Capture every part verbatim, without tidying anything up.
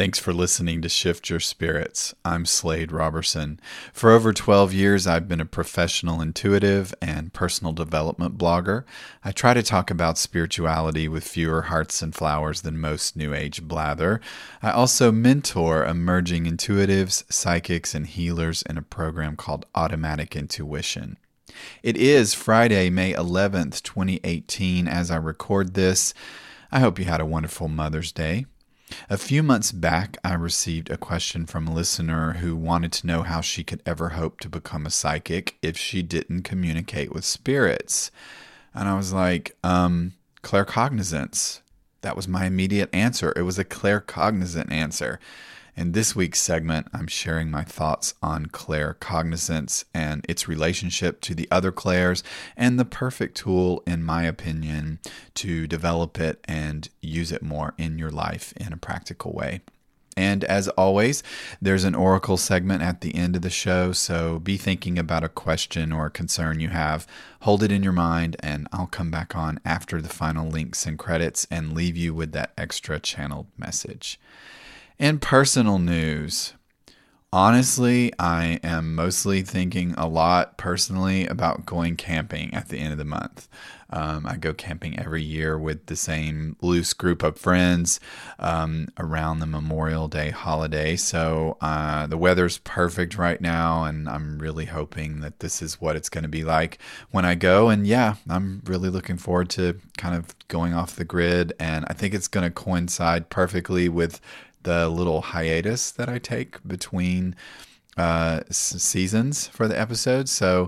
Thanks for listening to Shift Your Spirits. I'm Slade Robertson. For over twelve years, I've been a professional intuitive and personal development blogger. I try to talk about spirituality with fewer hearts and flowers than most New Age blather. I also mentor emerging intuitives, psychics, and healers in a program called Automatic Intuition. It is Friday, May eleventh, twenty eighteen, as I record this. I hope you had a wonderful Mother's Day. A few months back, I received a question from a listener who wanted to know how she could ever hope to become a psychic if she didn't communicate with spirits. And I was like, um, claircognizance. That was my immediate answer. It was a claircognizant answer. In this week's segment, I'm sharing my thoughts on claircognizance and its relationship to the other clairs and the perfect tool, in my opinion, to develop it and use it more in your life in a practical way. And as always, there's an oracle segment at the end of the show, so be thinking about a question or a concern you have. Hold it in your mind, and I'll come back on after the final links and credits and leave you with that extra channeled message. In personal news, honestly, I am mostly thinking a lot personally about going camping at the end of the month. Um, I go camping every year with the same loose group of friends um, around the Memorial Day holiday. So uh, the weather's perfect right now, and I'm really hoping that this is what it's going to be like when I go. And yeah, I'm really looking forward to kind of going off the grid, and I think it's going to coincide perfectly with the little hiatus that I take between uh, seasons for the episodes. So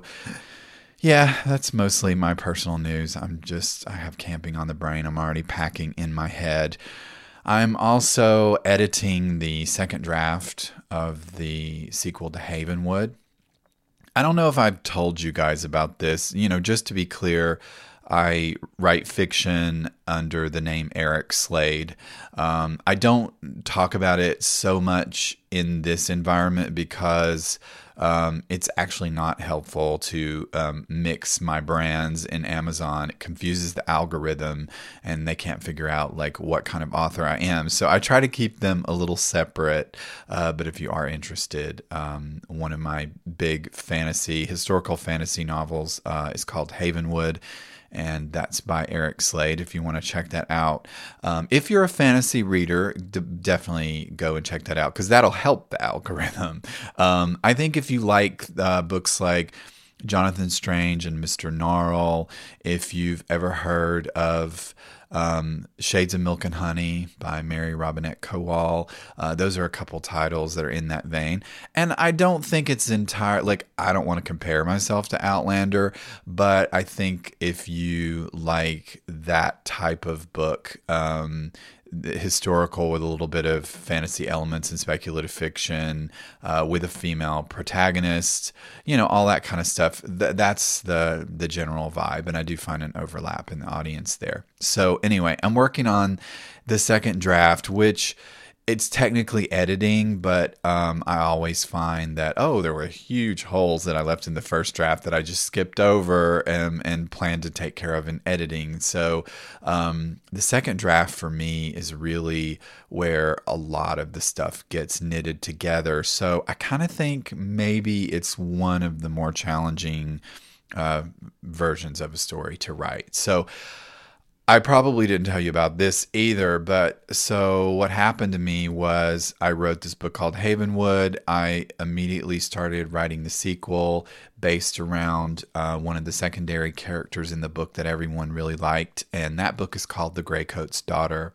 yeah, that's mostly my personal news. I'm just, I have camping on the brain. I'm already packing in my head. I'm also editing the second draft of the sequel to Havenwood. I don't know if I've told you guys about this. You know, just to be clear, I write fiction under the name Eric Slade. Um, I don't talk about it so much in this environment because um, it's actually not helpful to um, mix my brands in Amazon. It confuses the algorithm, and they can't figure out like what kind of author I am. So I try to keep them a little separate. Uh, but if you are interested, um, one of my big fantasy, historical fantasy novels uh, is called Havenwood. And that's by Eric Slade, if you want to check that out. Um, if you're a fantasy reader, d- definitely go and check that out, because that'll help the algorithm. Um, I think if you like uh, books like Jonathan Strange and Mister Gnarl, if you've ever heard of um, Shades of Milk and Honey by Mary Robinette Kowal, uh, those are a couple titles that are in that vein. And I don't think it's entire, like, I don't want to compare myself to Outlander, but I think if you like that type of book, um, historical with a little bit of fantasy elements and speculative fiction, uh, with a female protagonist, you know, all that kind of stuff. Th- that's the the general vibe, and I do find an overlap in the audience there. So anyway, I'm working on the second draft, which it's technically editing, but um, I always find that, oh, there were huge holes that I left in the first draft that I just skipped over and, and planned to take care of in editing. So um, the second draft for me is really where a lot of the stuff gets knitted together. So I kind of think maybe it's one of the more challenging uh, versions of a story to write. So I probably didn't tell you about this either, but so what happened to me was I wrote this book called Havenwood. I immediately started writing the sequel based around uh, one of the secondary characters in the book that everyone really liked, and that book is called The Greycoat's Daughter.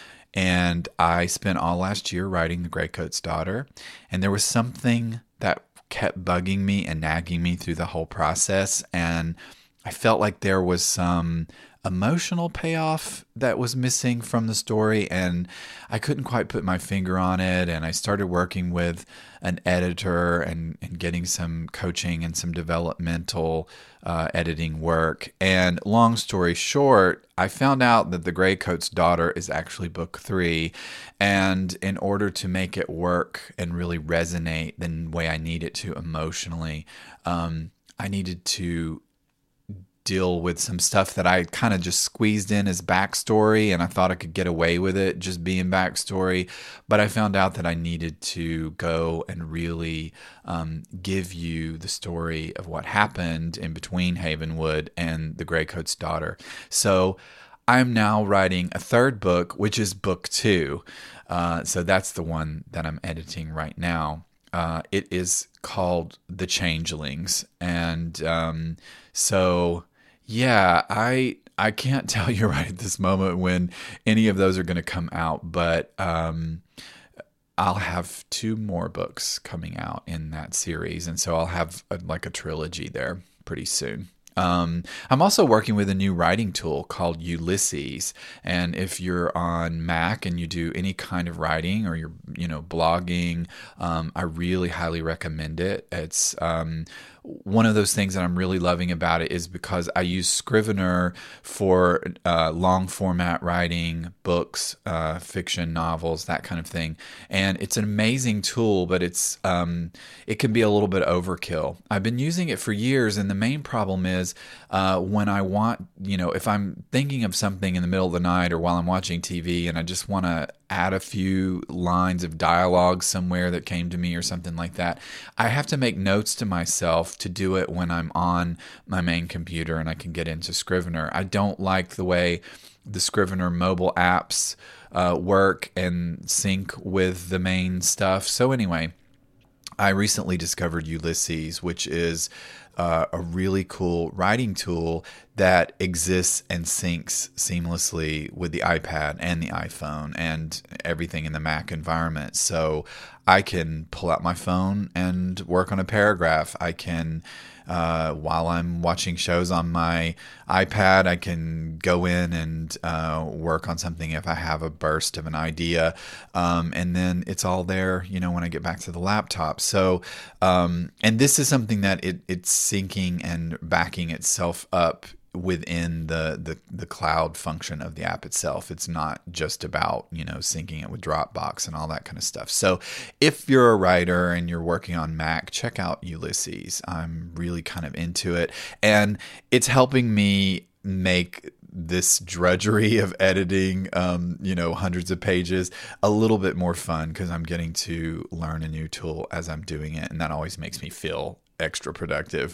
And I spent all last year writing The Greycoat's Daughter, and there was something that kept bugging me and nagging me through the whole process, and I felt like there was some emotional payoff that was missing from the story, and I couldn't quite put my finger on it. And I started working with an editor and, and getting some coaching and some developmental uh, editing work. And long story short, I found out that The Greycoat's Daughter is actually book three. And in order to make it work and really resonate the way I need it to emotionally, um, I needed to deal with some stuff that I kind of just squeezed in as backstory, and I thought I could get away with it just being backstory. But I found out that I needed to go and really um, give you the story of what happened in between Havenwood and the Greycoat's daughter. So I'm now writing a third book, which is book two. Uh, so that's the one that I'm editing right now. Uh, it is called The Changelings. And um, so, yeah, I I can't tell you right at this moment when any of those are going to come out, but um, I'll have two more books coming out in that series. And so I'll have a, like a trilogy there pretty soon. Um, I'm also working with a new writing tool called Ulysses. And if you're on Mac and you do any kind of writing or you're, you know, blogging, um, I really highly recommend it. It's, um, one of those things that I'm really loving about it is because I use Scrivener for uh, long format writing, books, uh, fiction, novels, that kind of thing. And it's an amazing tool, but it's um, it can be a little bit overkill. I've been using it for years, and the main problem is uh, when I want, you know, if I'm thinking of something in the middle of the night or while I'm watching T V and I just want to add a few lines of dialogue somewhere that came to me or something like that, I have to make notes to myself to do it when I'm on my main computer and I can get into Scrivener. I don't like the way the Scrivener mobile apps uh, work and sync with the main stuff. So anyway, I recently discovered Ulysses, which is uh, a really cool writing tool that exists and syncs seamlessly with the iPad and the iPhone and everything in the Mac environment. So I can pull out my phone and work on a paragraph. I can, uh, while I'm watching shows on my iPad, I can go in and uh, work on something if I have a burst of an idea. Um, and then it's all there, you know, when I get back to the laptop. So, um, and this is something that it, it's syncing and backing itself up within the, the the cloud function of the app itself. It's not just about, you know, syncing it with Dropbox and all that kind of stuff. So if you're a writer and you're working on Mac, check out Ulysses. I'm really kind of into it, and it's helping me make this drudgery of editing, um, you know, hundreds of pages a little bit more fun, because I'm getting to learn a new tool as I'm doing it, and that always makes me feel extra productive.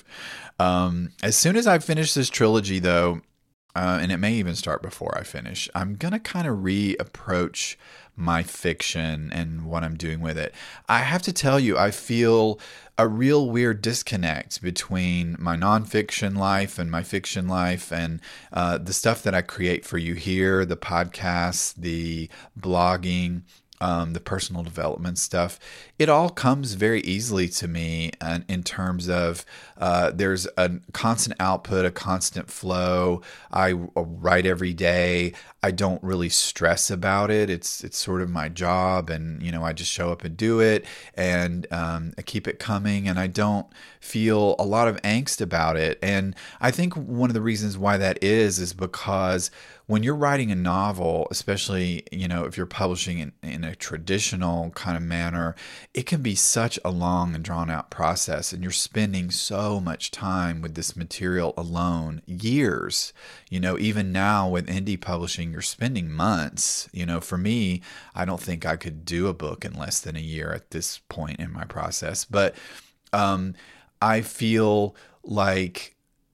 Um, as soon as I finish this trilogy, though, uh, and it may even start before I finish, I'm going to kind of reapproach my fiction and what I'm doing with it. I have to tell you, I feel a real weird disconnect between my nonfiction life and my fiction life, and uh, the stuff that I create for you here, the podcasts, the blogging, Um, the personal development stuff. It all comes very easily to me, and in terms of uh, there's a constant output, a constant flow. I write every day. I don't really stress about it. It's it's sort of my job, and you know, I just show up and do it, and um, I keep it coming, and I don't feel a lot of angst about it. And I think one of the reasons why that is is because when you're writing a novel, especially, you know, if you're publishing in, in a traditional kind of manner, it can be such a long and drawn out process, and you're spending so much time with this material alone, years. You know, even now with indie publishing, you're spending months. You know, for me, I don't think I could do a book in less than a year at this point in my process. But um, I feel like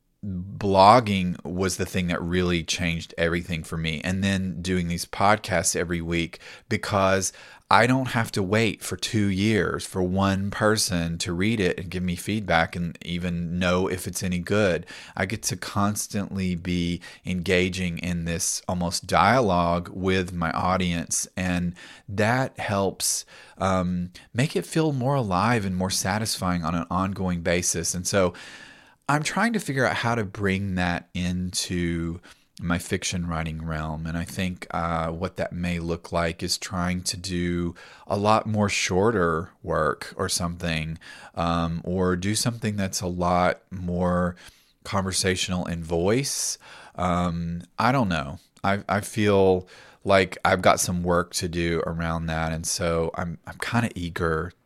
blogging was the thing that really changed everything for me. And then doing these podcasts every week, because I don't have to wait for two years for one person to read it and give me feedback and even know if it's any good. I get to constantly be engaging in this almost dialogue with my audience, and that helps um, make it feel more alive and more satisfying on an ongoing basis. And so I'm trying to figure out how to bring that into my fiction writing realm. And I think uh, what that may look like is trying to do a lot more shorter work or something, um, or do something that's a lot more conversational in voice. Um, I don't know. I, I feel like I've got some work to do around that. And so I'm, I'm kind of eager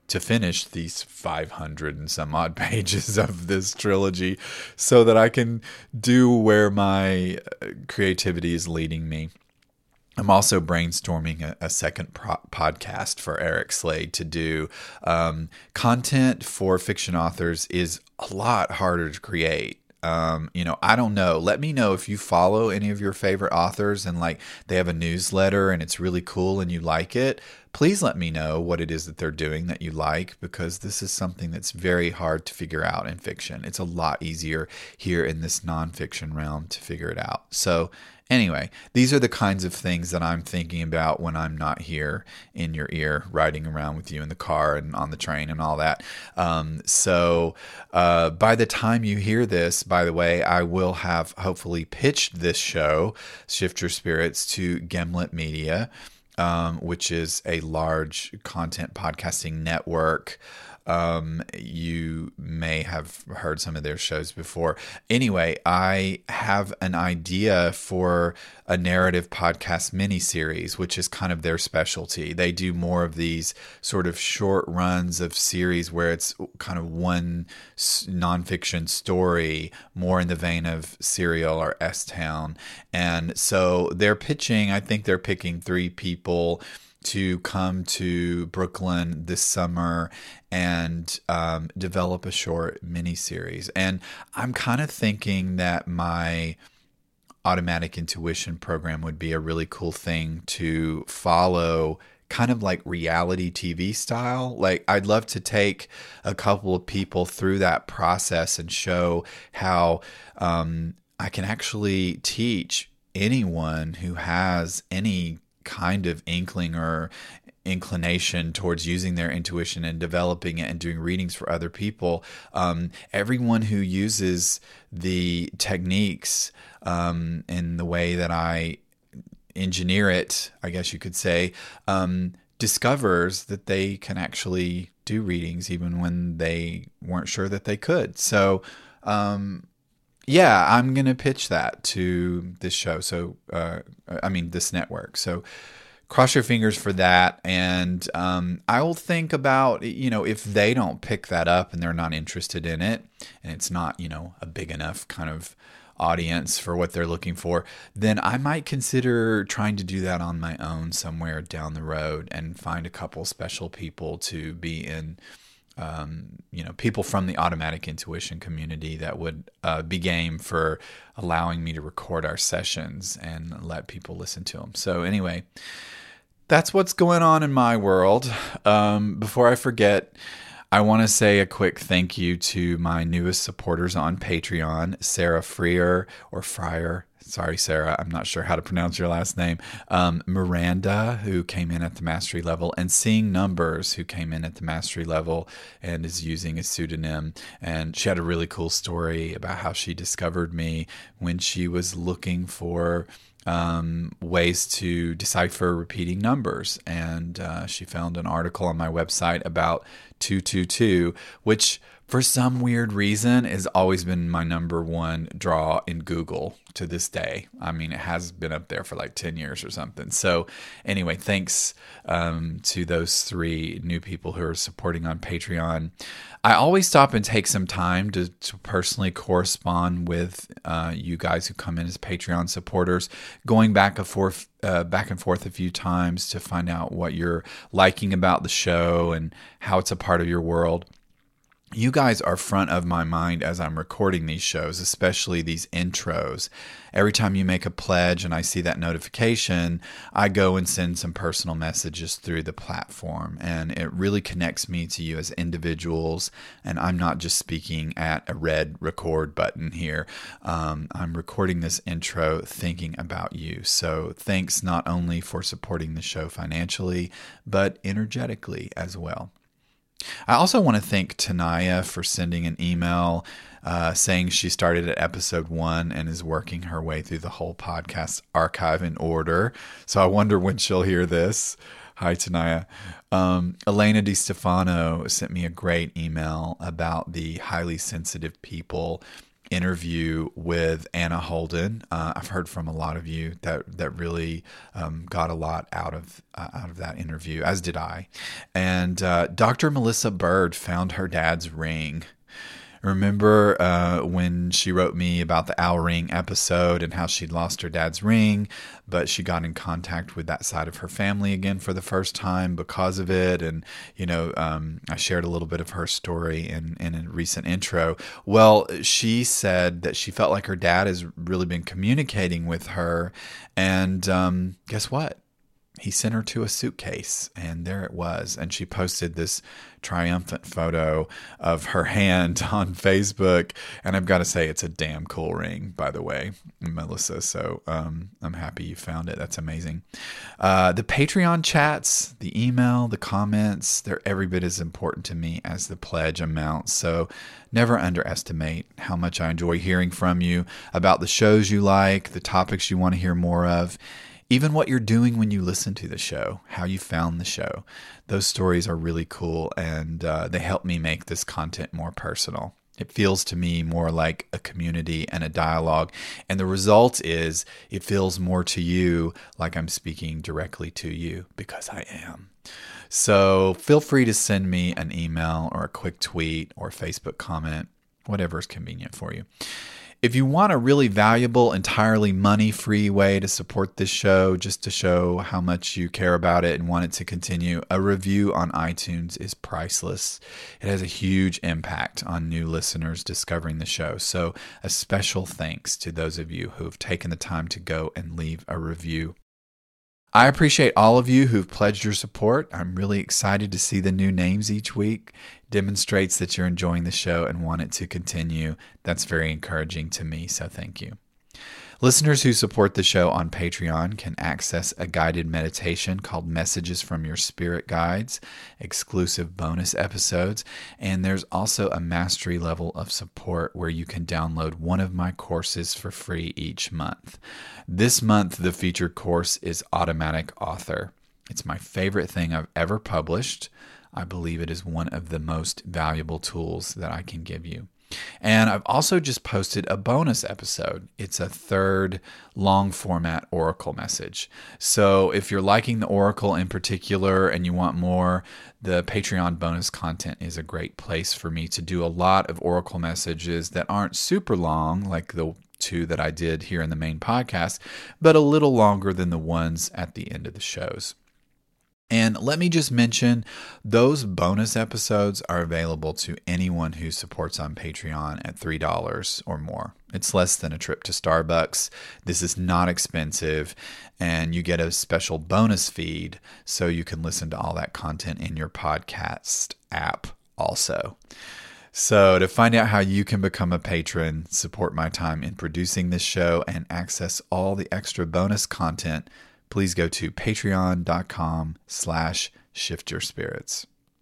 to finish these five hundred and some odd pages of this trilogy so that I can do where my creativity is leading me. I'm also brainstorming a, a second pro- podcast for Eric Slade to do. Um, content for fiction authors is a lot harder to create. Um, you know, I don't know. Let me know if you follow any of your favorite authors and like they have a newsletter and it's really cool and you like it. Please let me know what it is that they're doing that you like, because this is something that's very hard to figure out in fiction. It's a lot easier here in this nonfiction realm to figure it out. So anyway, these are the kinds of things that I'm thinking about when I'm not here in your ear, riding around with you in the car and on the train and all that. Um, so uh, by the time you hear this, by the way, I will have hopefully pitched this show, Shift Your Spirits, to Gimlet Media, um, which is a large content podcasting network. Um, you may have heard some of their shows before. Anyway, I have an idea for a narrative podcast miniseries, which is kind of their specialty. They do more of these sort of short runs of series where it's kind of one nonfiction story, more in the vein of Serial or S-Town. And so they're pitching, I think they're picking three people to come to Brooklyn this summer and um, develop a short miniseries. And I'm kind of thinking that my automatic intuition program would be a really cool thing to follow, kind of like reality T V style. Like, I'd love to take a couple of people through that process and show how um, I can actually teach anyone who has any kind of inkling or inclination towards using their intuition and developing it and doing readings for other people. Um, everyone who uses the techniques um, in the way that I engineer it, I guess you could say, um, discovers that they can actually do readings even when they weren't sure that they could. So, um, yeah, I'm going to pitch that to this show. So, uh, I mean, this network. So cross your fingers for that. And um, I will think about, you know, if they don't pick that up and they're not interested in it, and it's not, you know, a big enough kind of audience for what they're looking for, then I might consider trying to do that on my own somewhere down the road and find a couple special people to be in. Um, you know, people from the automatic intuition community that would uh, be game for allowing me to record our sessions and let people listen to them. So anyway, that's what's going on in my world. Um, before I forget, I want to say a quick thank you to my newest supporters on Patreon, Sarah Freer or Fryer. Sorry, Sarah, I'm not sure how to pronounce your last name. Um, Miranda, who came in at the mastery level, and Seeing Numbers, who came in at the mastery level and is using a pseudonym. And she had a really cool story about how she discovered me when she was looking for um, ways to decipher repeating numbers. And uh, she found an article on my website about two two two, which for some weird reason has always been my number one draw in Google to this day. I mean, it has been up there for like ten years or something. So anyway, thanks um, to those three new people who are supporting on Patreon. I always stop and take some time to, to personally correspond with uh, you guys who come in as Patreon supporters, going back and forth, uh, back and forth a few times to find out what you're liking about the show and how it's a part of your world. You guys are front of my mind as I'm recording these shows, especially these intros. Every time you make a pledge and I see that notification, I go and send some personal messages through the platform. And it really connects me to you as individuals. And I'm not just speaking at a red record button here. Um, I'm recording this intro thinking about you. So thanks not only for supporting the show financially, but energetically as well. I also want to thank Tanaya for sending an email uh, saying she started at episode one and is working her way through the whole podcast archive in order. So I wonder when she'll hear this. Hi, Tanaya. Um, Elena DiStefano sent me a great email about the highly sensitive people interview with Anna Holden. Uh, I've heard from a lot of you that that really um, got a lot out of uh, out of that interview, as did I. And uh, Doctor Melissa Bird found her dad's ring. Remember uh, when she wrote me about the Owl Ring episode and how she'd lost her dad's ring, but she got in contact with that side of her family again for the first time because of it. And, you know, um, I shared a little bit of her story in, in a recent intro. Well, she said that she felt like her dad has really been communicating with her. And um, guess what? He sent her to a suitcase, and there it was. And she posted this triumphant photo of her hand on Facebook. And I've got to say, it's a damn cool ring, by the way, Melissa. So um, I'm happy you found it. That's amazing. Uh, the Patreon chats, the email, the comments, they're every bit as important to me as the pledge amount. So never underestimate how much I enjoy hearing from you about the shows you like, the topics you want to hear more of. Even what you're doing when you listen to the show, how you found the show. Those stories are really cool, and uh, they help me make this content more personal. It feels to me more like a community and a dialogue, and the result is it feels more to you like I'm speaking directly to you, because I am. So feel free to send me an email or a quick tweet or Facebook comment, whatever is convenient for you. If you want a really valuable, entirely money-free way to support this show, just to show how much you care about it and want it to continue, a review on iTunes is priceless. It has a huge impact on new listeners discovering the show. So a special thanks to those of you who have taken the time to go and leave a review. I appreciate all of you who've pledged your support. I'm really excited to see the new names each week. It demonstrates that you're enjoying the show and want it to continue. That's very encouraging to me, so thank you. Listeners who support the show on Patreon can access a guided meditation called Messages from Your Spirit Guides, exclusive bonus episodes, and there's also a mastery level of support where you can download one of my courses for free each month. This month, the featured course is Automatic Author. It's my favorite thing I've ever published. I believe it is one of the most valuable tools that I can give you. And I've also just posted a bonus episode. It's a third long format Oracle message. So if you're liking the Oracle in particular and you want more, the Patreon bonus content is a great place for me to do a lot of Oracle messages that aren't super long, like the two that I did here in the main podcast, but a little longer than the ones at the end of the shows. And let me just mention, those bonus episodes are available to anyone who supports on Patreon at three dollars or more. It's less than a trip to Starbucks. This is not expensive, and you get a special bonus feed so you can listen to all that content in your podcast app also. So to find out how you can become a patron, support my time in producing this show, and access all the extra bonus content, please go to patreon.com slash shiftyourspirits.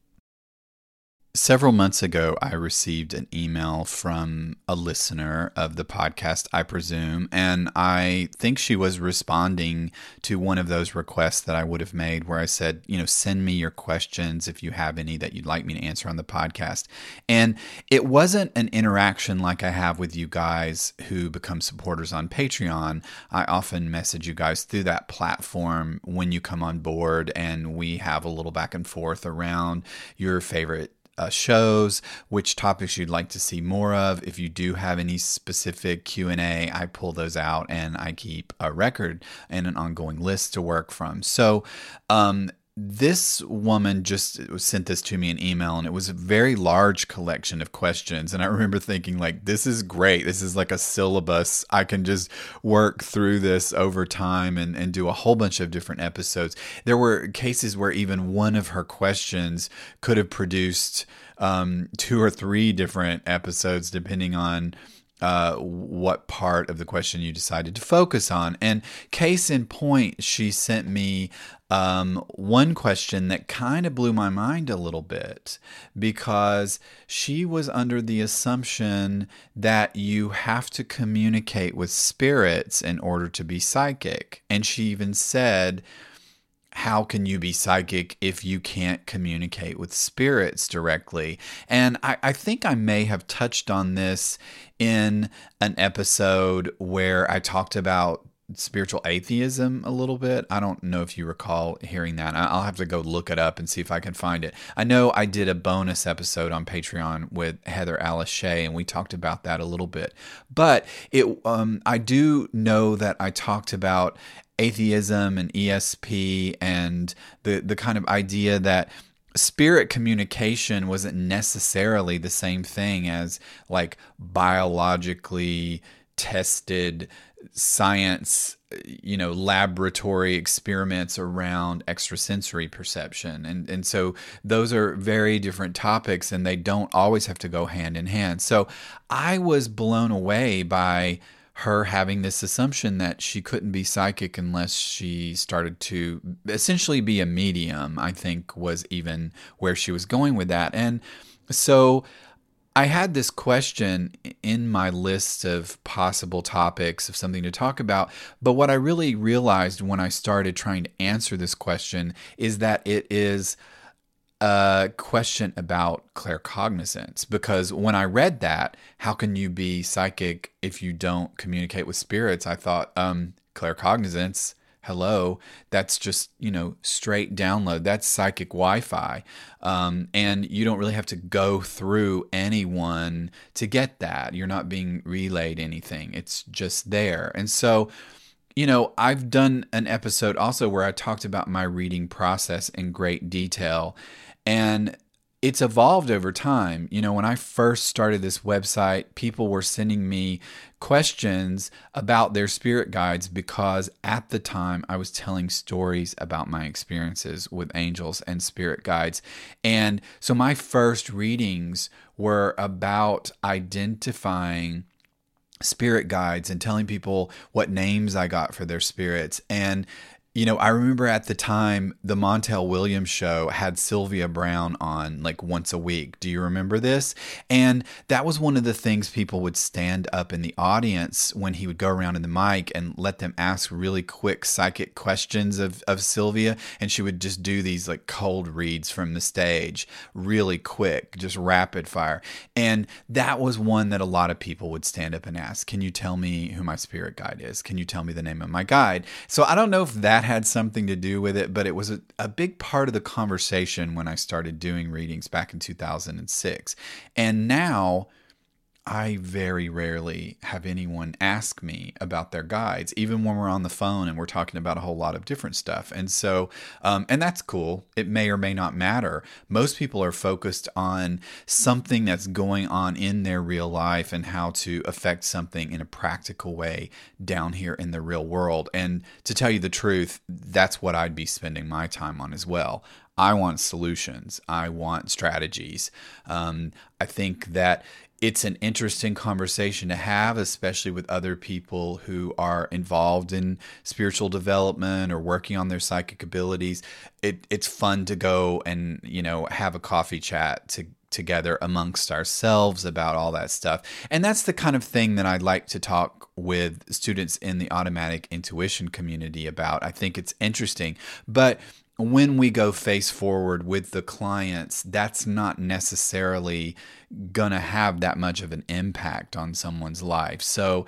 Several months ago, I received an email from a listener of the podcast, I presume, and I think she was responding to one of those requests that I would have made where I said, you know, send me your questions if you have any that you'd like me to answer on the podcast. And it wasn't an interaction like I have with you guys who become supporters on Patreon. I often message you guys through that platform when you come on board, and we have a little back and forth around your favorite Uh, shows, which topics you'd like to see more of. If you do have any specific Q and A, I pull those out and I keep a record and an ongoing list to work from. So um, this woman just sent this to me in email, and it was a very large collection of questions. And I remember thinking, like, this is great. This is like a syllabus. I can just work through this over time and, and do a whole bunch of different episodes. There were cases where even one of her questions could have produced um, two or three different episodes, depending on uh, what part of the question you decided to focus on. And case in point, she sent me um, one question that kind of blew my mind a little bit, because she was under the assumption that you have to communicate with spirits in order to be psychic. And she even said, how can you be psychic if you can't communicate with spirits directly? And I, I think I may have touched on this in an episode where I talked about spiritual atheism a little bit. I don't know if you recall hearing that. I'll have to go look it up and see if I can find it. I know I did a bonus episode on Patreon with Heather Alice Shea, and we talked about that a little bit. But it, um, I do know that I talked about atheism and E S P and the the kind of idea that spirit communication wasn't necessarily the same thing as like biologically tested science, you know, laboratory experiments around extrasensory perception. And and so those are very different topics, and they don't always have to go hand in hand. So I was blown away by her having this assumption that she couldn't be psychic unless she started to essentially be a medium, I think was even where she was going with that. And so I had this question in my list of possible topics of something to talk about, but what I really realized when I started trying to answer this question is that it is a question about claircognizance, because when I read that, how can you be psychic if you don't communicate with spirits? I thought, um, claircognizance, hello, that's just, you know, straight download. That's psychic Wi-Fi. Um, and you don't really have to go through anyone to get that. You're not being relayed anything. It's just there. And so, you know, I've done an episode also where I talked about my reading process in great detail, and it's evolved over time. You know, when I first started this website, people were sending me questions about their spirit guides because at the time I was telling stories about my experiences with angels and spirit guides. And so my first readings were about identifying spirit guides and telling people what names I got for their spirits. And you know, I remember at the time the Montel Williams show had Sylvia Brown on like once a week. Do you remember this? And that was one of the things people would stand up in the audience when he would go around in the mic and let them ask really quick psychic questions of, of Sylvia. And she would just do these like cold reads from the stage really quick, just rapid fire. And that was one that a lot of people would stand up and ask, can you tell me who my spirit guide is? Can you tell me the name of my guide? So I don't know if that had something to do with it, but it was a, a big part of the conversation when I started doing readings back in two thousand six. And now I very rarely have anyone ask me about their guides, even when we're on the phone and we're talking about a whole lot of different stuff. And so, um, and that's cool. It may or may not matter. Most people are focused on something that's going on in their real life and how to affect something in a practical way down here in the real world. And to tell you the truth, that's what I'd be spending my time on as well. I want solutions. I want strategies. Um, I think that it's an interesting conversation to have, especially with other people who are involved in spiritual development or working on their psychic abilities. It, it's fun to go and, you know, have a coffee chat to, together amongst ourselves about all that stuff. And that's the kind of thing that I'd like to talk with students in the automatic intuition community about. I think it's interesting. But when we go face forward with the clients, that's not necessarily going to have that much of an impact on someone's life. So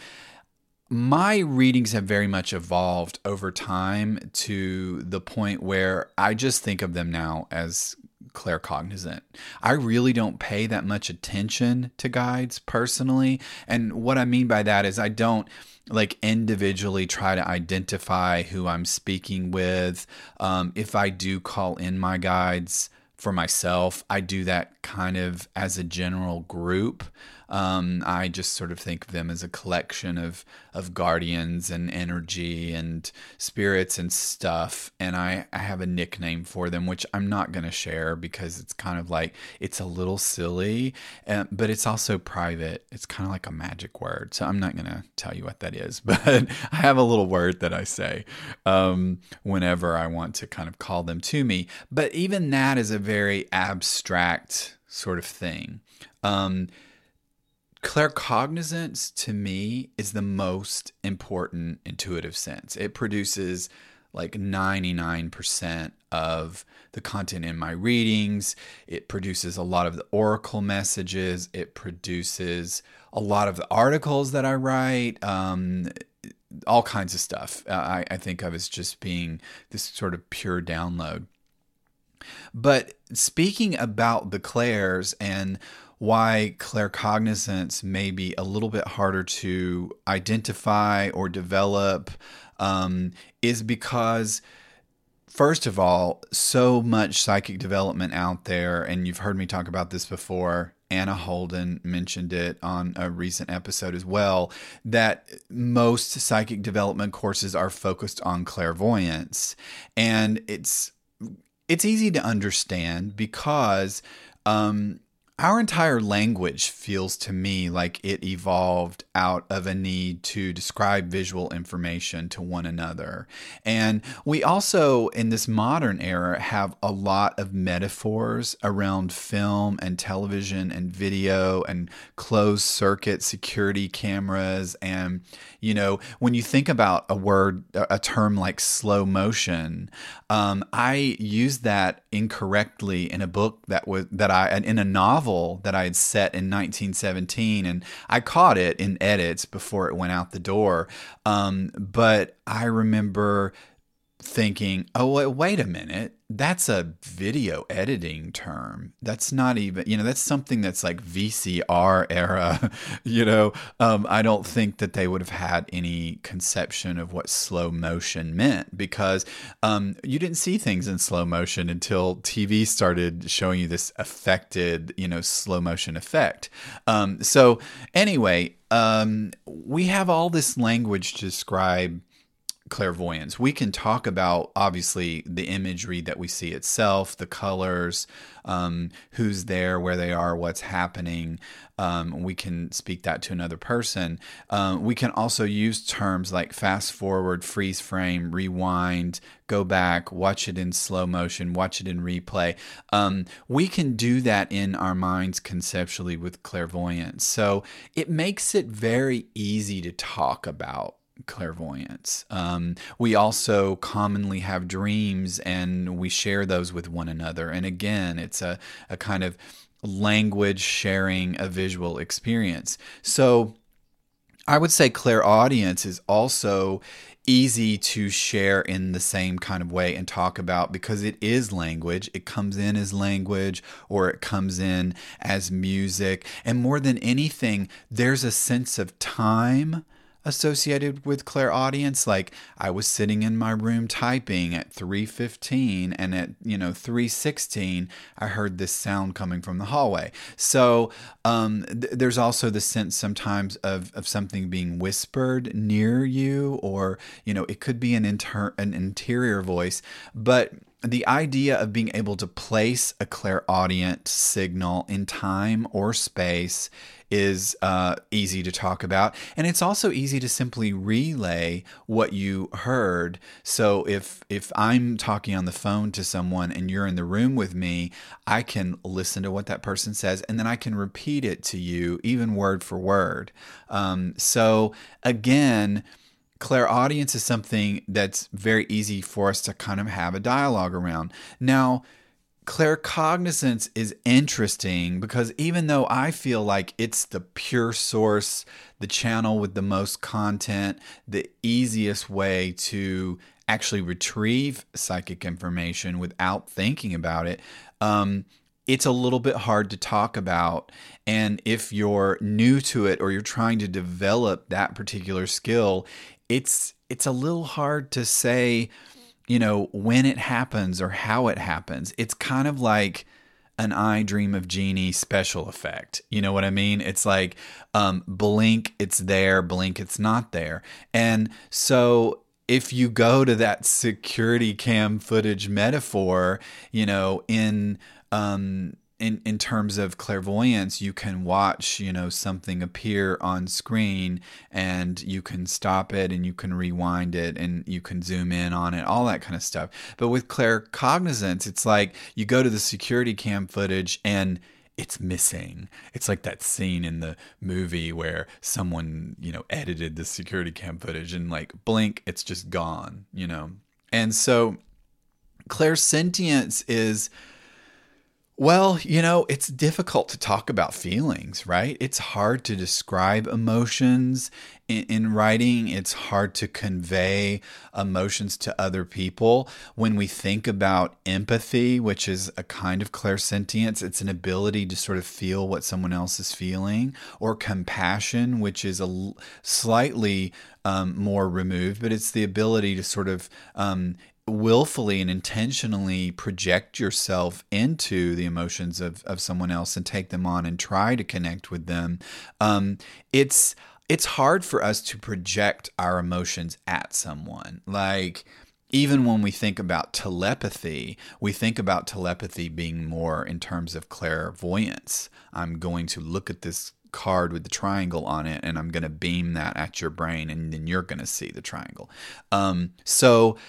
my readings have very much evolved over time to the point where I just think of them now as claircognizant. I really don't pay that much attention to guides personally. And what I mean by that is I don't like individually try to identify who I'm speaking with. Um, if I do call in my guides for myself, I do that kind of as a general group. Um, I just sort of think of them as a collection of of guardians and energy and spirits and stuff. And I, I have a nickname for them, which I'm not going to share because it's kind of like, it's a little silly, uh, but it's also private. It's kind of like a magic word. So I'm not going to tell you what that is, but I have a little word that I say um, whenever I want to kind of call them to me. But even that is a very abstract sort of thing. Um, Claircognizance to me is the most important intuitive sense. It produces like ninety-nine percent of the content in my readings. It produces a lot of the oracle messages. It produces a lot of the articles that I write, um, all kinds of stuff. Uh, I, I think of as just being this sort of pure download. But speaking about the clairs and why claircognizance may be a little bit harder to identify or develop um, is because, first of all, so much psychic development out there, and you've heard me talk about this before. Anna Holden mentioned it on a recent episode as well, that most psychic development courses are focused on clairvoyance. And it's it's easy to understand because um, our entire language feels to me like it evolved out of a need to describe visual information to one another. And we also, in this modern era, have a lot of metaphors around film and television and video and closed circuit security cameras. And, you know, when you think about a word, a term like slow motion, um, I used that incorrectly in a book that was, that I, in a novel that I had set in nineteen seventeen, and I caught it in edits before it went out the door. Um, but I remember thinking, oh, wait, wait a minute. That's a video editing term. That's not even, you know, that's something that's like V C R era, you know. Um, I don't think that they would have had any conception of what slow motion meant because um, you didn't see things in slow motion until T V started showing you this affected, you know, slow motion effect. Um, so anyway, um, we have all this language to describe clairvoyance. We can talk about obviously the imagery that we see itself, the colors, um, who's there, where they are, what's happening. Um, we can speak that to another person. Um, we can also use terms like fast forward, freeze frame, rewind, go back, watch it in slow motion, watch it in replay. Um, we can do that in our minds conceptually with clairvoyance. So it makes it very easy to talk about clairvoyance. Um, we also commonly have dreams and we share those with one another. And again, it's a, a kind of language sharing a visual experience. So I would say clairaudience is also easy to share in the same kind of way and talk about because it is language. It comes in as language or it comes in as music. And more than anything, there's a sense of time associated with clairaudience. Like I was sitting in my room typing at three fifteen and at, you know, three sixteen, I heard this sound coming from the hallway. So um, th- there's also the sense sometimes of, of something being whispered near you, or, you know, it could be an inter- an interior voice, but the idea of being able to place a clairaudient signal in time or space is uh, easy to talk about. And it's also easy to simply relay what you heard. So if if I'm talking on the phone to someone and you're in the room with me, I can listen to what that person says and then I can repeat it to you, even word for word. Um, so again, clairaudience is something that's very easy for us to kind of have a dialogue around. Now, claircognizance is interesting because even though I feel like it's the pure source, the channel with the most content, the easiest way to actually retrieve psychic information without thinking about it, um, it's a little bit hard to talk about. And if you're new to it or you're trying to develop that particular skill, it's it's a little hard to say, you know, when it happens or how it happens. It's kind of like an I Dream of Jeannie special effect. You know what I mean? It's like um, blink, it's there, blink, it's not there. And so if you go to that security cam footage metaphor, you know, in um, in in terms of clairvoyance, you can watch, you know, something appear on screen and you can stop it and you can rewind it and you can zoom in on it, all that kind of stuff. But with claircognizance, it's like you go to the security cam footage and it's missing. It's like that scene in the movie where someone, you know, edited the security cam footage and like blink, it's just gone, you know. And so clairsentience is, well, you know, it's difficult to talk about feelings, right? It's hard to describe emotions in, in writing. It's hard to convey emotions to other people. When we think about empathy, which is a kind of clairsentience, it's an ability to sort of feel what someone else is feeling, or compassion, which is a l- slightly um, more removed, but it's the ability to sort of um, willfully and intentionally project yourself into the emotions of, of someone else and take them on and try to connect with them. Um, it's it's hard for us to project our emotions at someone. Like, even when we think about telepathy, we think about telepathy being more in terms of clairvoyance. I'm going to look at this card with the triangle on it and I'm going to beam that at your brain and then you're going to see the triangle. Um, so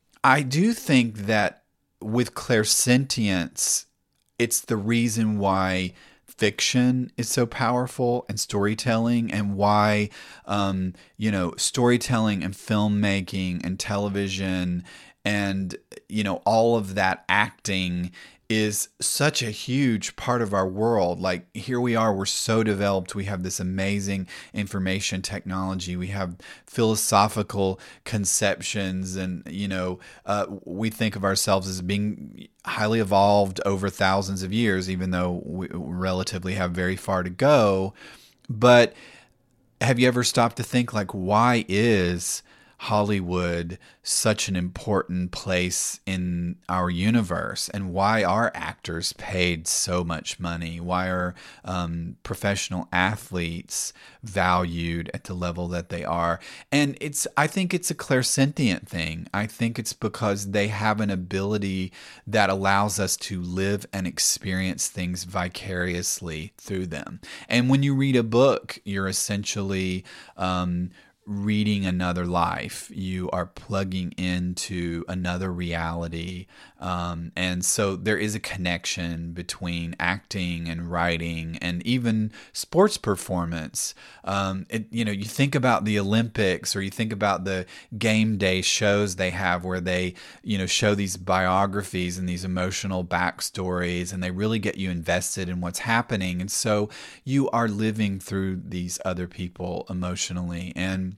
I do think that with clairsentience, it's the reason why fiction is so powerful and storytelling, and why, um, you know, storytelling and filmmaking and television and, you know, all of that acting is such a huge part of our world. Like, here we are, we're so developed. We have this amazing information technology. We have philosophical conceptions, and, you know, uh, we think of ourselves as being highly evolved over thousands of years, even though we relatively have very far to go. But have you ever stopped to think, like, why is Hollywood such an important place in our universe, and why are actors paid so much money? Why are um, professional athletes valued at the level that they are? And it's, I think it's a clairsentient thing. I think it's because they have an ability that allows us to live and experience things vicariously through them. And when you read a book, you're essentially um, reading another life. You are plugging into another reality. Um, and so there is a connection between acting and writing and even sports performance. Um, it, you know, you think about the Olympics, or you think about the game day shows they have where they, you know, show these biographies and these emotional backstories, and they really get you invested in what's happening. And so you are living through these other people emotionally. And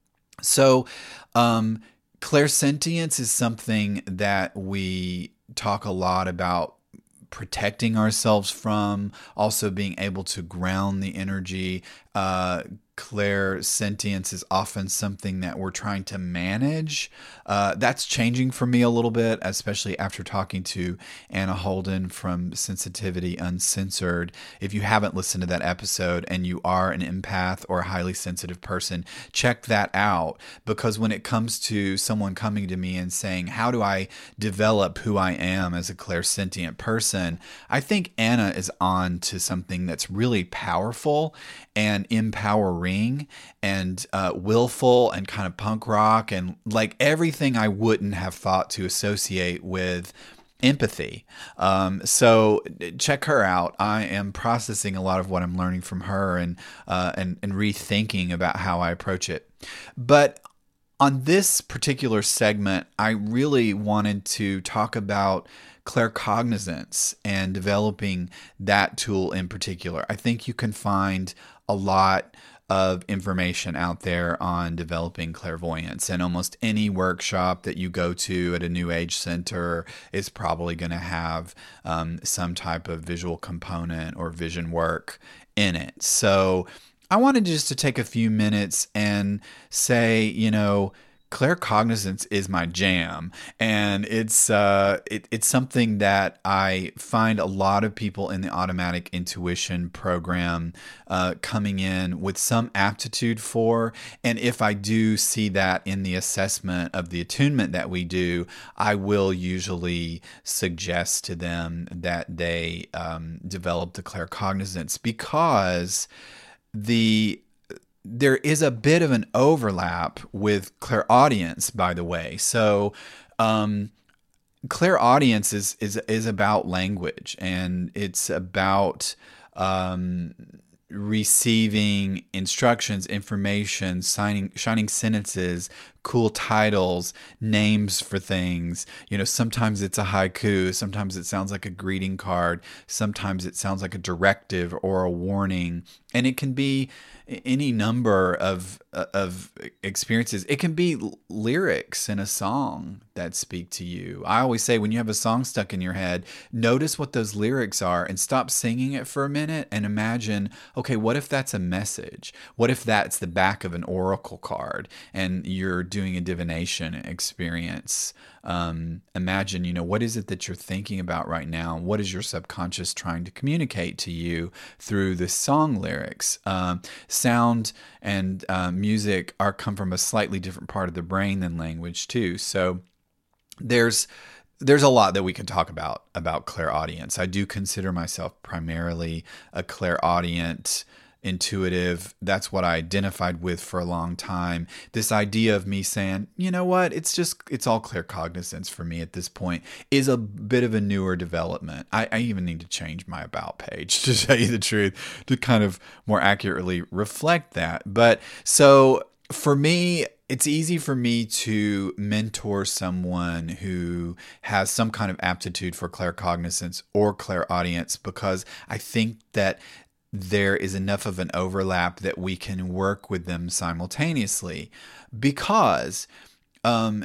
so, um, clairsentience is something that we talk a lot about protecting ourselves from, also being able to ground the energy. Uh, clairsentience is often something that we're trying to manage. Uh, that's changing for me a little bit, especially after talking to Anna Holden from Sensitivity Uncensored. If you haven't listened to that episode and you are an empath or a highly sensitive person, check that out. Because when it comes to someone coming to me and saying, how do I develop who I am as a clairsentient person, I think Anna is on to something that's really powerful and empowering and uh, willful and kind of punk rock and like everything I wouldn't have thought to associate with empathy. Um, so check her out. I am processing a lot of what I'm learning from her, and uh, and and rethinking about how I approach it. But on this particular segment, I really wanted to talk about claircognizance and developing that tool in particular. I think you can find a lot of information out there on developing clairvoyance, and almost any workshop that you go to at a New Age center is probably going to have um, some type of visual component or vision work in it. So I wanted just to take a few minutes and say, you know, claircognizance is my jam, and it's uh, it, it's something that I find a lot of people in the automatic intuition program uh, coming in with some aptitude for. And if I do see that in the assessment of the attunement that we do, I will usually suggest to them that they um, develop the claircognizance, because the there is a bit of an overlap with clairaudience, by the way. So, um, clairaudience is is is about language, and it's about um, receiving instructions, information, signing, shining sentences cool titles, names for things. You know, sometimes it's a haiku, sometimes it sounds like a greeting card, sometimes it sounds like a directive or a warning, and it can be any number of of experiences. It can be l- lyrics in a song that speak to you. I always say, when you have a song stuck in your head, notice what those lyrics are and stop singing it for a minute and imagine, okay, what if that's a message? What if that's the back of an oracle card and you're doing a divination experience? Um, imagine, you know, what is it that you're thinking about right now? What is your subconscious trying to communicate to you through the song lyrics? Um, sound and uh, music are come from a slightly different part of the brain than language too. So there's there's a lot that we can talk about about clairaudience. I do consider myself primarily a clairaudient intuitive. That's what I identified with for a long time. This idea of me saying, you know what, it's just, it's all claircognizance for me at this point is a bit of a newer development. I, I even need to change my about page, to tell you the truth, to kind of more accurately reflect that. But so for me, it's easy for me to mentor someone who has some kind of aptitude for claircognizance or clairaudience, because I think that there is enough of an overlap that we can work with them simultaneously. Because um,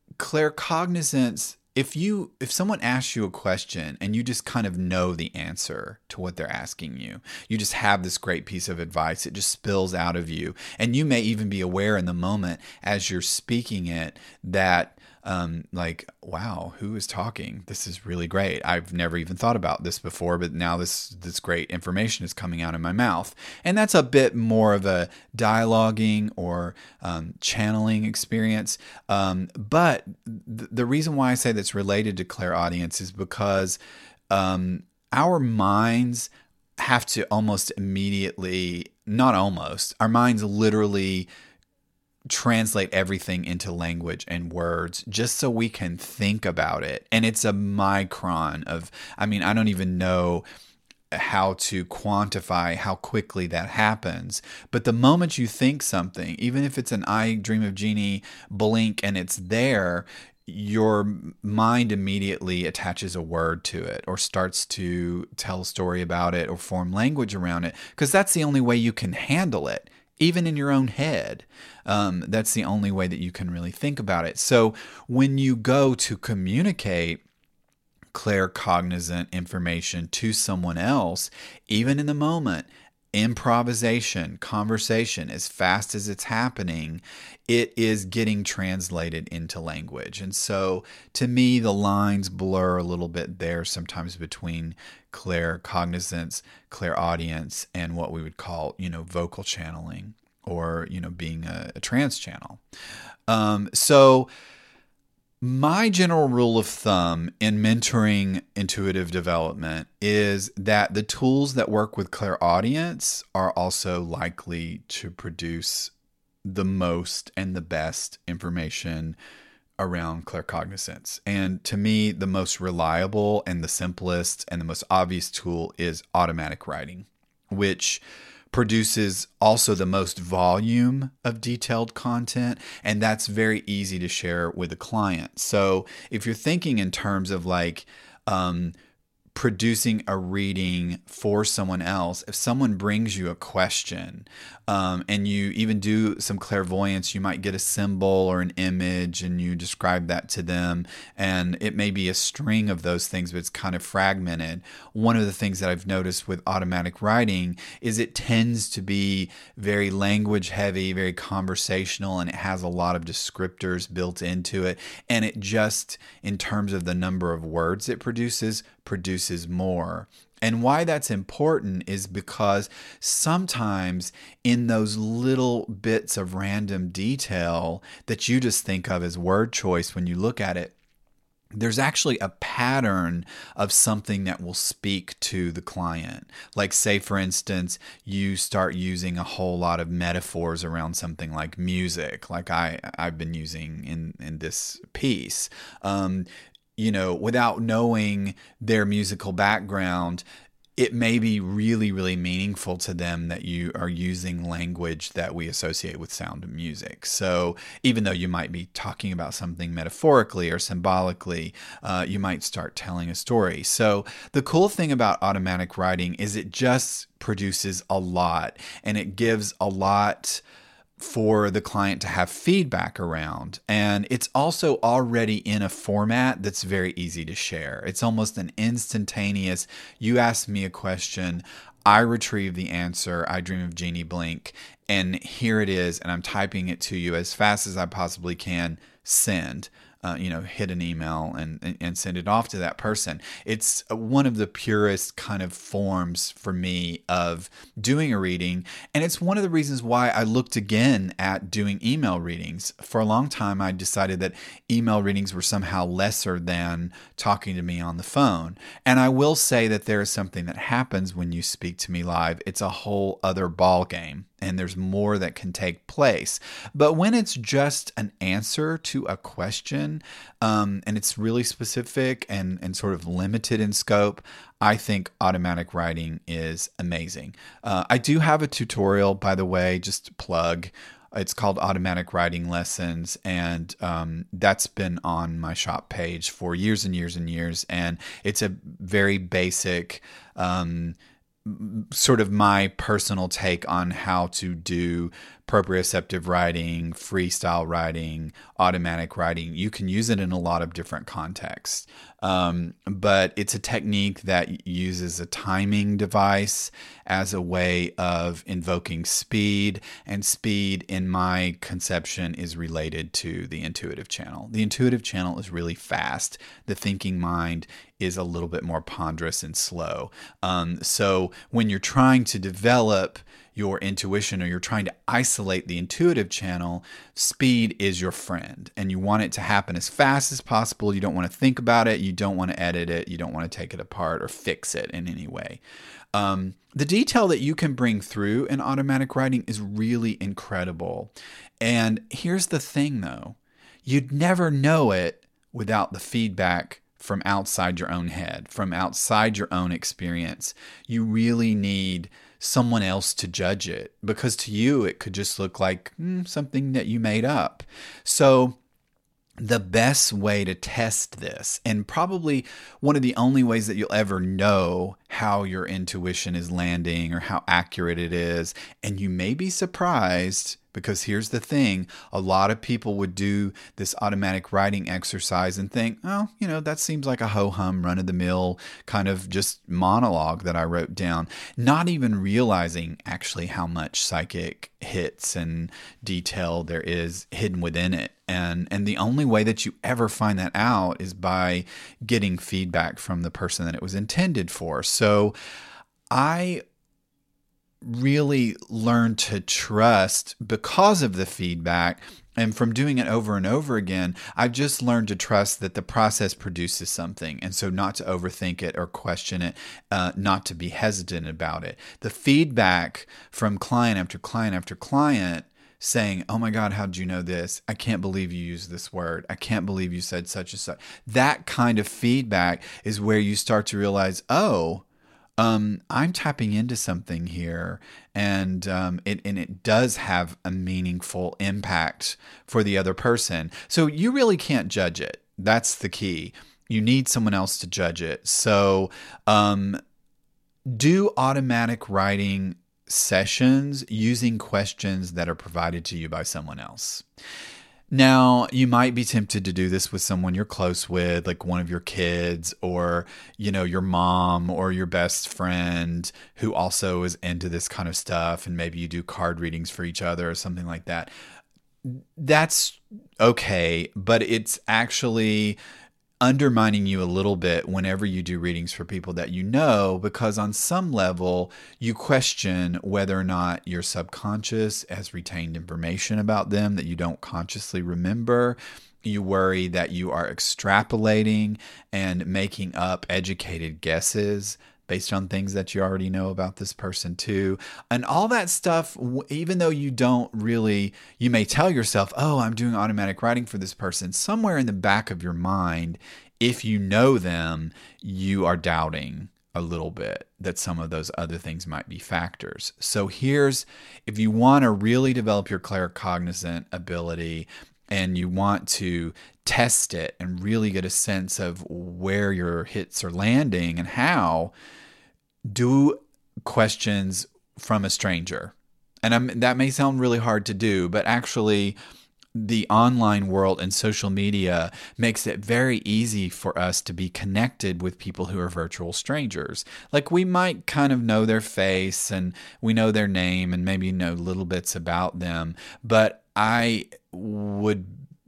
claircognizance, if you if someone asks you a question and you just kind of know the answer to what they're asking you, you just have this great piece of advice, it just spills out of you, and you may even be aware in the moment as you're speaking it that um, like, wow, who is talking? This is really great. I've never even thought about this before, but now this this great information is coming out of my mouth. And that's a bit more of a dialoguing or um, channeling experience. Um, but th- the reason why I say that's related to clairaudience is because um, our minds have to almost immediately, not almost, our minds literally translate everything into language and words just so we can think about it. And it's a micron of, I mean, I don't even know how to quantify how quickly that happens. But the moment you think something, even if it's an I Dream of Jeannie blink and it's there, your mind immediately attaches a word to it or starts to tell a story about it or form language around it, because that's the only way you can handle it. Even in your own head, um, that's the only way that you can really think about it. So when you go to communicate claircognizant information to someone else, even in the moment, improvisation, conversation, as fast as it's happening, it is getting translated into language. And so to me, the lines blur a little bit there sometimes between claircognizance, clairaudience, and what we would call, you know, vocal channeling or, you know, being a, a trance channel. Um, so my general rule of thumb in mentoring intuitive development is that the tools that work with clairaudience are also likely to produce the most and the best information around claircognizance. And to me, the most reliable and the simplest and the most obvious tool is automatic writing, which produces also the most volume of detailed content, and that's very easy to share with a client. So if you're thinking in terms of like um, producing a reading for someone else, if someone brings you a question um, and you even do some clairvoyance, you might get a symbol or an image and you describe that to them, and it may be a string of those things, but it's kind of fragmented. One of the things that I've noticed with automatic writing is it tends to be very language heavy, very conversational, and it has a lot of descriptors built into it. And it just, in terms of the number of words it produces, produces more. And why that's important is because sometimes in those little bits of random detail that you just think of as word choice when you look at it, there's actually a pattern of something that will speak to the client. Like, say, for instance, you start using a whole lot of metaphors around something like music, like I, I've been using in, in this piece. Um, you know, without knowing their musical background, it may be really, really meaningful to them that you are using language that we associate with sound and music. So even though you might be talking about something metaphorically or symbolically, uh, you might start telling a story. So the cool thing about automatic writing is it just produces a lot, and it gives a lot for the client to have feedback around. And it's also already in a format that's very easy to share. It's almost an instantaneous, you ask me a question, I retrieve the answer, I dream of Jeannie Blink, and here it is, and I'm typing it to you as fast as I possibly can, send. Uh, you know, hit an email and, and, and send it off to that person. It's one of the purest kind of forms for me of doing a reading. And it's one of the reasons why I looked again at doing email readings. For a long time, I decided that email readings were somehow lesser than talking to me on the phone. And I will say that there is something that happens when you speak to me live. It's a whole other ball game, and there's more that can take place. But when it's just an answer to a question, um, and it's really specific and, and sort of limited in scope, I think automatic writing is amazing. Uh, I do have a tutorial, by the way, just plug. It's called Automatic Writing Lessons, and um, that's been on my shop page for years and years and years. And it's a very basic um sort of my personal take on how to do proprioceptive writing, freestyle writing, automatic writing. You can use it in a lot of different contexts. Um, but it's a technique that uses a timing device as a way of invoking speed, and speed in my conception is related to the intuitive channel. The intuitive channel is really fast. The thinking mind is a little bit more ponderous and slow. Um, so when you're trying to develop your intuition, or you're trying to isolate the intuitive channel, speed is your friend, and you want it to happen as fast as possible. You don't want to think about it. You don't want to edit it. You don't want to take it apart or fix it in any way. Um, the detail that you can bring through in automatic writing is really incredible. And here's the thing though, you'd never know it without the feedback from outside your own head, from outside your own experience. You really need someone else to judge it, because to you it could just look like mm, something that you made up. So the best way to test this, and probably one of the only ways that you'll ever know how your intuition is landing or how accurate it is, and you may be surprised, because here's the thing, a lot of people would do this automatic writing exercise and think, oh, you know, that seems like a ho-hum, run-of-the-mill kind of just monologue that I wrote down, not even realizing actually how much psychic hits and detail there is hidden within it. And and the only way that you ever find that out is by getting feedback from the person that it was intended for. So I really learned to trust because of the feedback. And from doing it over and over again, I've just learned to trust that the process produces something. And so not to overthink it or question it, uh, not to be hesitant about it. The feedback from client after client after client saying, oh my God, how'd you know this? I can't believe you used this word. I can't believe you said such and such. That kind of feedback is where you start to realize, oh, Um, I'm tapping into something here, and um, it and it does have a meaningful impact for the other person. So you really can't judge it. That's the key. You need someone else to judge it. So um, do automatic writing sessions using questions that are provided to you by someone else. Now, you might be tempted to do this with someone you're close with, like one of your kids, or, you know, your mom or your best friend who also is into this kind of stuff. And maybe you do card readings for each other or something like that. That's okay, but it's actually undermining you a little bit whenever you do readings for people that you know, because on some level you question whether or not your subconscious has retained information about them that you don't consciously remember. You worry that you are extrapolating and making up educated guesses based on things that you already know about this person too. And all that stuff, even though you don't really, you may tell yourself, oh, I'm doing automatic writing for this person. Somewhere in the back of your mind, if you know them, you are doubting, a little bit that some of those other things might be factors. So here's, if you want to really develop your claircognizant ability and you want to test it and really get a sense of where your hits are landing and how, do questions from a stranger. And I'm, that may sound really hard to do, but actually the online world and social media makes it very easy for us to be connected with people who are virtual strangers. Like, we might kind of know their face and we know their name and maybe know little bits about them, but I would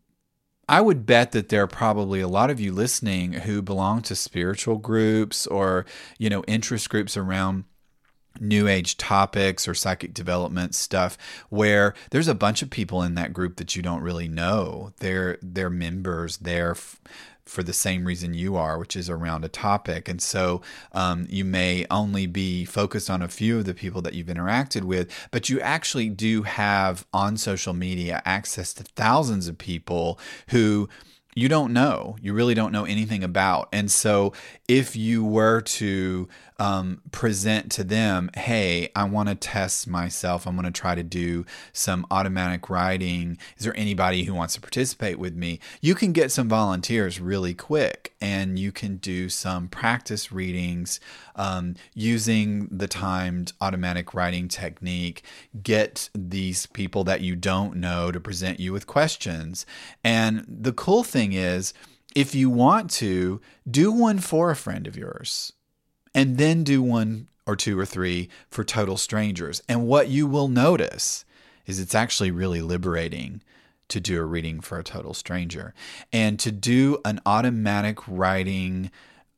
I would bet that there are probably a lot of you listening who belong to spiritual groups or, you know, interest groups around new age topics or psychic development stuff, where there's a bunch of people in that group that you don't really know. They're they're members there f- for the same reason you are, which is around a topic. And so um, you may only be focused on a few of the people that you've interacted with, but you actually do have on social media access to thousands of people who you don't know, you really don't know anything about. And so if you were to um, present to them, hey, I want to test myself, I'm going to try to do some automatic writing, is there anybody who wants to participate with me? You can get some volunteers really quick, and you can do some practice readings um, using the timed automatic writing technique. Get these people that you don't know to present you with questions. And the cool thing is, if you want to, do one for a friend of yours, and then do one or two or three for total strangers. And what you will notice is it's actually really liberating to do a reading for a total stranger, and to do an automatic writing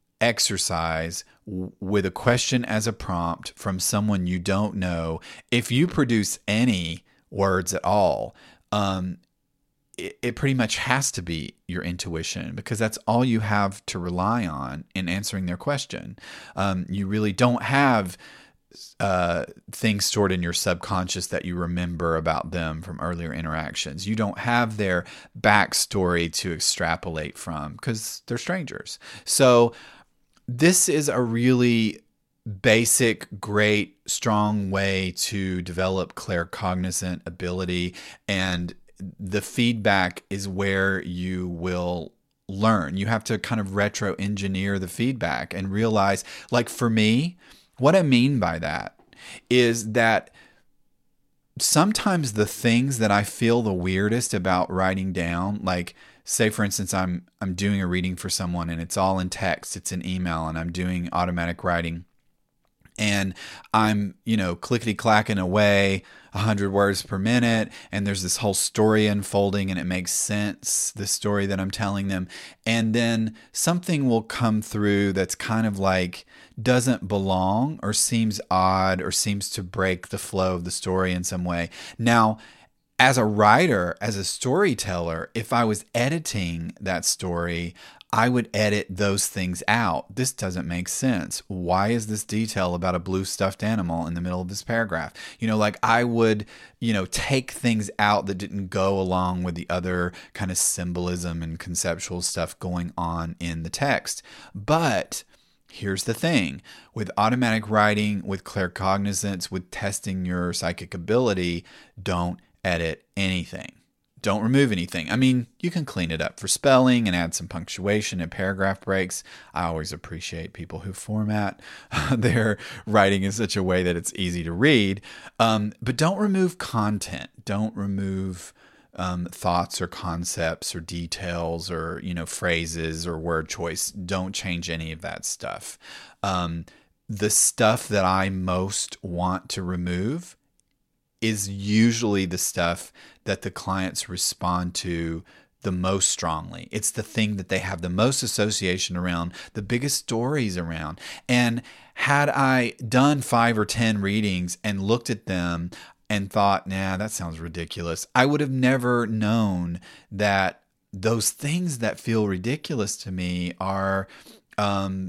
exercise w- with a question as a prompt from someone you don't know. If you produce any words at all, um, it, it pretty much has to be your intuition, because that's all you have to rely on in answering their question. Um, you really don't have uh, things stored in your subconscious that you remember about them from earlier interactions. You don't have their backstory to extrapolate from, because they're strangers. So this is a really basic, great, strong way to develop claircognizant ability, and the feedback is where you will learn. You have to kind of retro engineer the feedback and realize, like for me, what I mean by that is that sometimes the things that I feel the weirdest about writing down, like say for instance, I'm I'm doing a reading for someone and it's all in text, it's an email, and I'm doing automatic writing, and I'm, you know, clickety clacking away a hundred words per minute, and there's this whole story unfolding, and it makes sense, the story that I'm telling them. And then something will come through that's kind of like doesn't belong, or seems odd, or seems to break the flow of the story in some way. Now, as a writer, as a storyteller, if I was editing that story, I would edit those things out. This doesn't make sense. Why is this detail about a blue stuffed animal in the middle of this paragraph? You know, like I would, you know, take things out that didn't go along with the other kind of symbolism and conceptual stuff going on in the text. But here's the thing. With automatic writing, with claircognizance, with testing your psychic ability, don't edit anything. Don't remove anything. I mean, you can clean it up for spelling and add some punctuation and paragraph breaks. I always appreciate people who format their writing in such a way that it's easy to read. Um, but don't remove content. Don't remove um, thoughts or concepts or details or, you know, phrases or word choice. Don't change any of that stuff. Um, the stuff that I most want to remove is usually the stuff that the clients respond to the most strongly. It's the thing that they have the most association around, the biggest stories around. And had I done five or ten readings and looked at them and thought, nah, that sounds ridiculous, I would have never known that those things that feel ridiculous to me are um,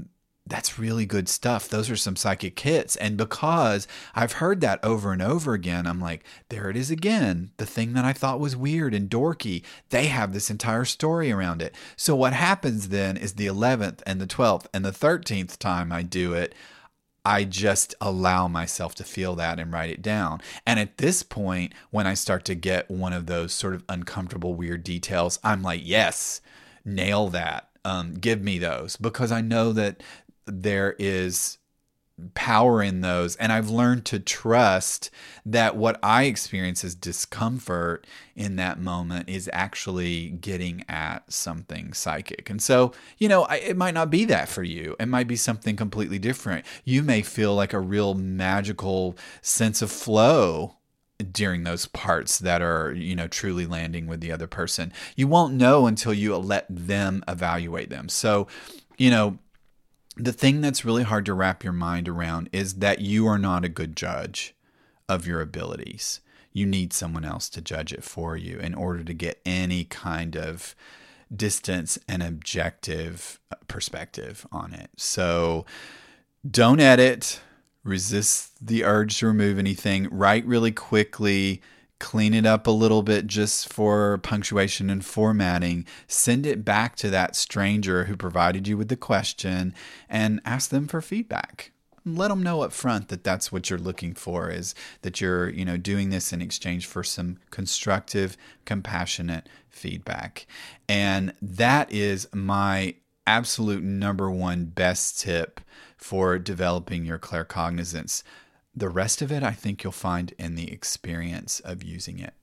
that's really good stuff. Those are some psychic hits. And because I've heard that over and over again, I'm like, there it is again. The thing that I thought was weird and dorky, they have this entire story around it. So what happens then is the eleventh and the twelfth and the thirteenth time I do it, I just allow myself to feel that and write it down. And at this point, when I start to get one of those sort of uncomfortable, weird details, I'm like, yes, nail that. Um, give me those, because I know that there is power in those. And I've learned to trust that what I experience as discomfort in that moment is actually getting at something psychic. And so, you know, I, it might not be that for you. It might be something completely different. You may feel like a real magical sense of flow during those parts that are, you know, truly landing with the other person. You won't know until you let them evaluate them. So, you know, the thing that's really hard to wrap your mind around is that you are not a good judge of your abilities. You need someone else to judge it for you in order to get any kind of distance and objective perspective on it. So don't edit, resist the urge to remove anything, write really quickly, clean it up a little bit just for punctuation and formatting, send it back to that stranger who provided you with the question and ask them for feedback. Let them know up front that that's what you're looking for, is that you're, you know, doing this in exchange for some constructive, compassionate feedback. And that is my absolute number one best tip for developing your claircognizance. The rest of it, I think you'll find in the experience of using it.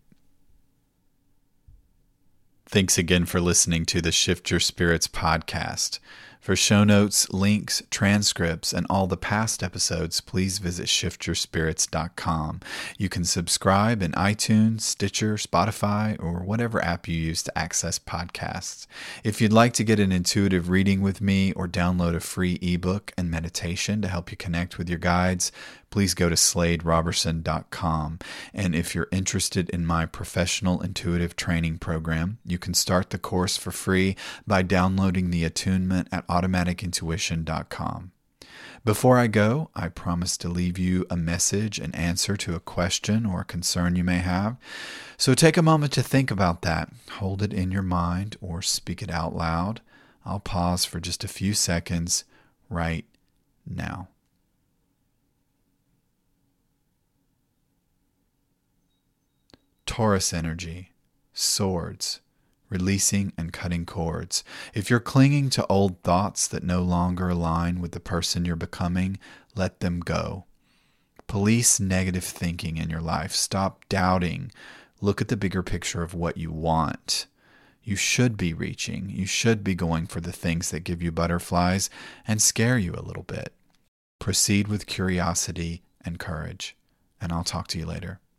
Thanks again for listening to the Shift Your Spirits podcast. For show notes, links, transcripts, and all the past episodes, please visit shift your spirits dot com. You can subscribe in iTunes, Stitcher, Spotify, or whatever app you use to access podcasts. If you'd like to get an intuitive reading with me or download a free ebook and meditation to help you connect with your guides, please go to slade robertson dot com. And if you're interested in my professional intuitive training program, you can start the course for free by downloading the attunement at automatic intuition dot com. Before I go, I promise to leave you a message, an answer to a question or a concern you may have. So take a moment to think about that. Hold it in your mind or speak it out loud. I'll pause for just a few seconds right now. Taurus energy, swords, releasing and cutting cords. If you're clinging to old thoughts that no longer align with the person you're becoming, let them go. Police negative thinking in your life. Stop doubting. Look at the bigger picture of what you want. You should be reaching. You should be going for the things that give you butterflies and scare you a little bit. Proceed with curiosity and courage, and I'll talk to you later.